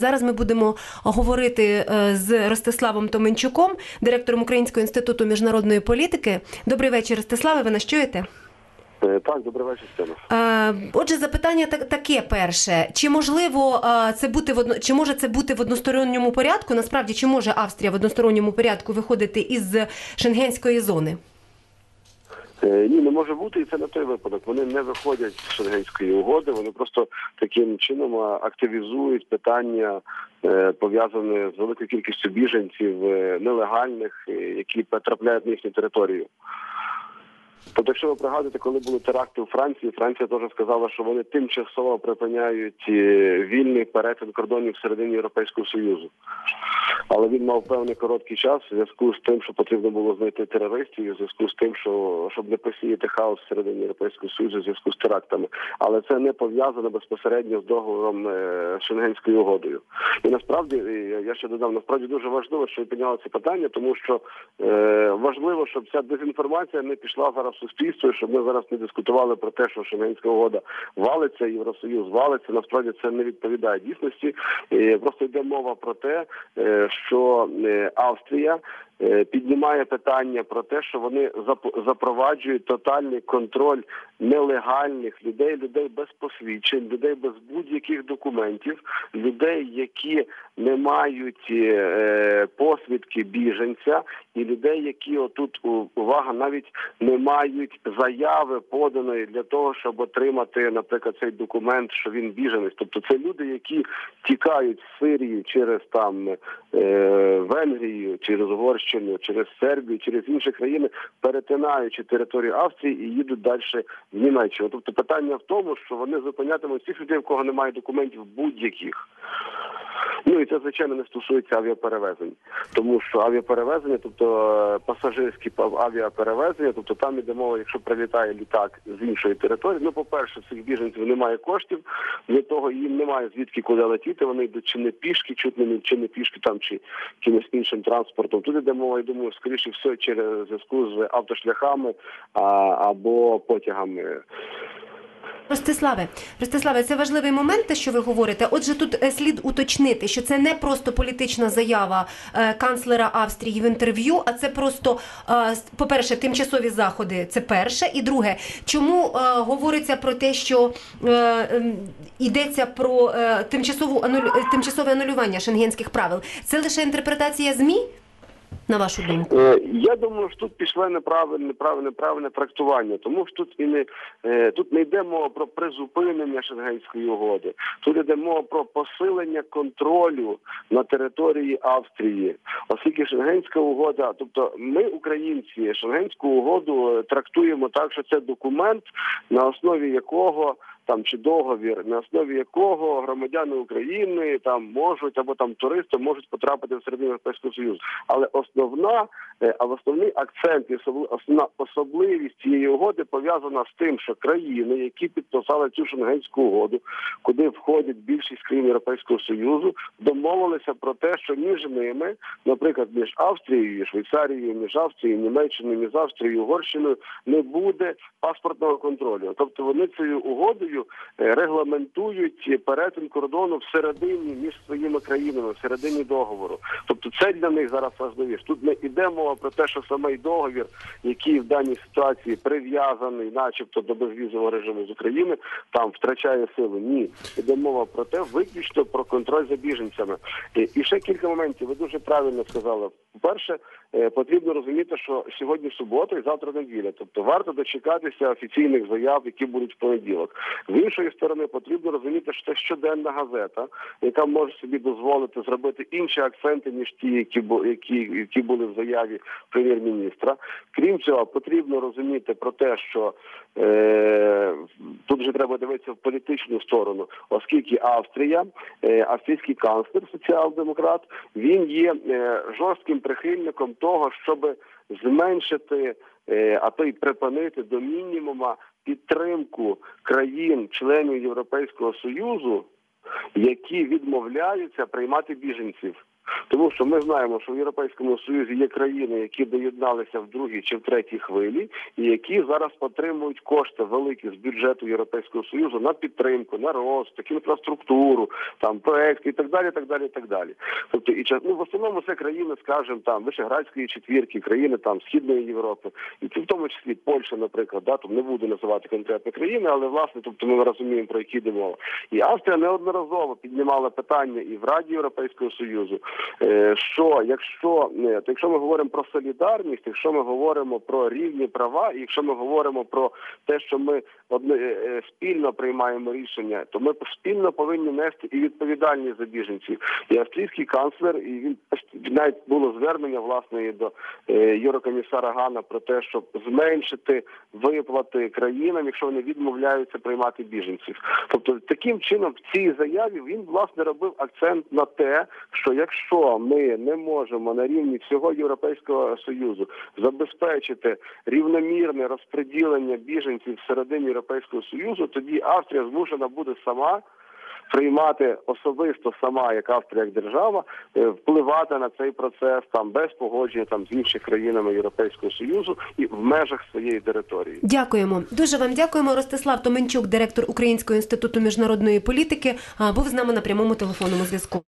Зараз ми будемо говорити з Ростиславом Томенчуком, директором Українського інституту міжнародної політики. Добрий вечір, Ростиславе, ви нас чуєте? Так, добрий вечір, Стена. Отже, запитання таке перше. Чи можливо чи може це бути в односторонньому порядку? Насправді, чи може Австрія в односторонньому порядку виходити із Шенгенської зони? Ні, не може бути, і це не той випадок. Вони не виходять з Шенгенської угоди, вони просто таким чином активізують питання, пов'язане з великою кількістю біженців нелегальних, які потрапляють на їхню територію. Тобто, якщо ви пригадуєте, коли були теракти у Франції, Франція теж сказала, що вони тимчасово припиняють вільний перетин кордонів всередині Європейського Союзу. Але він мав певний короткий час у зв'язку з тим, що потрібно було знайти терористів, у зв'язку з тим, щоб не посіяти хаос всередині Європейського Союзу у зв'язку з терактами. Але це не пов'язано безпосередньо з договором Шенгенською угодою. І насправді, я ще додам, насправді дуже важливо, що ви підняли це питання, тому що важливо, щоб ця дезінформація не пішла зараз в суспільство, щоб ми зараз не дискутували про те, що Шенгенська угода валиться, Євросоюз валиться. Насправді це не відповідає дійсності. Просто йде мова про те, що Австрія піднімає питання про те, що вони запроваджують тотальний контроль нелегальних людей, людей без посвідчень, людей без будь-яких документів, людей, які не мають посвідки біженця, і людей, які отут, увага, навіть не мають заяви поданої для того, щоб отримати, наприклад, цей документ, що він біженець. Тобто це люди, які тікають з Сирії через Венгрію, через Угорщину, через Сербію, через інші країни, перетинаючи територію Австрії і їдуть далі в Німеччину. Тобто питання в тому, що вони зупинятимуть всіх людей, в кого немає документів будь-яких. Ну і це, звичайно, не стосується авіаперевезень. Тому що авіаперевезення, тобто пасажирські авіаперевезення, тобто там іде мова, якщо прилітає літак з іншої території, ну, по-перше, цих біженців немає коштів, для того їм немає звідки куди летіти, вони йдуть чи не пішки, чи не пішки там, чи якимось іншим транспортом. Тут іде мова, я думаю, скоріше все через зв'язку з автошляхами або потягами. Ростиславе, це важливий момент, те, що ви говорите. Отже, тут слід уточнити, що це не просто політична заява канцлера Австрії в інтерв'ю, а це просто, по-перше, тимчасові заходи, це перше. І друге, чому говориться про те, що йдеться про тимчасове анулювання шенгенських правил? Це лише інтерпретація ЗМІ? На вашу думку? Я думаю, що тут пішло неправильне трактування, тому що тут не йде мова про призупинення Шенгенської угоди, тут йде мова про посилення контролю на території Австрії, оскільки Шенгенська угода, тобто ми, українці, Шенгенську угоду трактуємо так, що це документ, на основі якого чи договір, на основі якого громадяни України можуть, або туристи можуть потрапити всередину Європейського Союзу. Але основний акцент і основна особливість цієї угоди пов'язана з тим, що країни, які підписали цю Шенгенську угоду, куди входять більшість країн Європейського Союзу, домовилися про те, що між ними, наприклад, між Австрією і Швейцарією, між Австрією і Німеччиною, між Австрією і Угорщиною не буде паспортного контролю. Тобто вони цією угодою регламентують перетин кордону всередині між своїми країнами, всередині договору. Тобто це для них зараз важливіше. Тут не йде мова про те, що самий договір, який в даній ситуації прив'язаний начебто до безвізового режиму з України, втрачає силу. Ні. Йде мова про те, виключно про контроль за біженцями. І ще кілька моментів. Ви дуже правильно сказали. По-перше, потрібно розуміти, що сьогодні субота і завтра неділя. Тобто варто дочекатися офіційних заяв, які будуть в понеділок. З іншої сторони, потрібно розуміти, що це щоденна газета, яка може собі дозволити зробити інші акценти, ніж ті, які були в заяві прем'єр-міністра. Крім цього, потрібно розуміти про те, що тут вже треба дивитися в політичну сторону, оскільки австрійський канцлер, соціал-демократ, він є жорстким прихильником того, щоб зменшити, а то й припинити до мінімума підтримку країн-членів Європейського Союзу, які відмовляються приймати біженців. Тому що ми знаємо, що в Європейському Союзі є країни, які доєдналися в другій чи в третій хвилі, і які зараз отримують кошти великі з бюджету Європейського Союзу на підтримку, на розвиток, інфраструктуру, там проекти і так далі, так далі, так далі. Тобто в основному це країни, скажімо, там Вишеградської четвірки, країни там Східної Європи, і в тому числі Польща, наприклад, да, там не буду називати конкретні країни, але власне, тобто ми розуміємо, про які йде мова. І Австрія неодноразово піднімала питання і в Раді Європейського Союзу, що якщо ми говоримо про солідарність, якщо ми говоримо про рівні права, і якщо ми говоримо про те, що ми спільно приймаємо рішення, то ми спільно повинні нести і відповідальність за біженців. І австрійський канцлер, і він навіть було звернення власне і до Єврокомісара Гана про те, щоб зменшити виплати країнам, якщо вони відмовляються приймати біженців. Тобто таким чином в цій заяві він власне робив акцент на те, що якщо ми не можемо на рівні всього Європейського Союзу забезпечити рівномірне розподілення біженців всередині Європейського Союзу, тоді Австрія змушена буде сама приймати особисто сама, як Австрія, як держава, впливати на цей процес там без погодження там з іншими країнами Європейського Союзу і в межах своєї території. Дякуємо. Дуже вам дякуємо. Ростислав Томенчук, директор Українського інституту міжнародної політики, був з нами на прямому телефонному зв'язку.